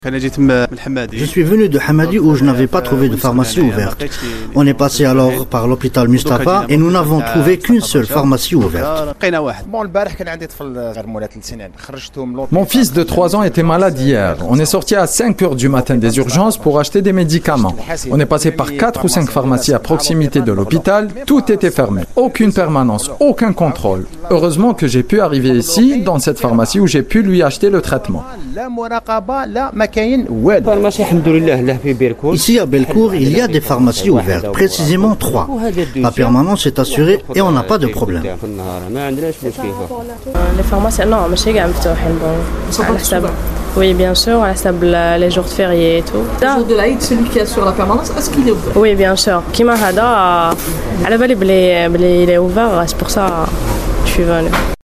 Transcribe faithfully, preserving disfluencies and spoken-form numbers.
Je suis venu de Hamadi où je n'avais pas trouvé de pharmacie ouverte. On est passé alors par l'hôpital Mustapha et nous n'avons trouvé qu'une seule pharmacie ouverte. Mon fils de trois ans était malade hier. On est sorti à cinq heures du matin des urgences pour acheter des médicaments. On est passé par quatre ou cinq pharmacies à proximité de l'hôpital. Tout était fermé. Aucune permanence, aucun contrôle. Heureusement que j'ai pu arriver ici, dans cette pharmacie où j'ai pu lui acheter le traitement. Ici à Belcourt, il y a des pharmacies ouvertes, précisément trois. La permanence est assurée et on n'a pas de problème. Les pharmacies, non, ماشي كاع مفتوحين bon. على حسب. Oui, bien sûr, على حسب les jours fériés et tout. Le jour de l'Aïd, celui qui assure la permanence, est-ce qu'il est ouvert? Oui, bien sûr. كيما هذا على بالي بلي بلي il est ouvert, c'est pour ça je suis venue.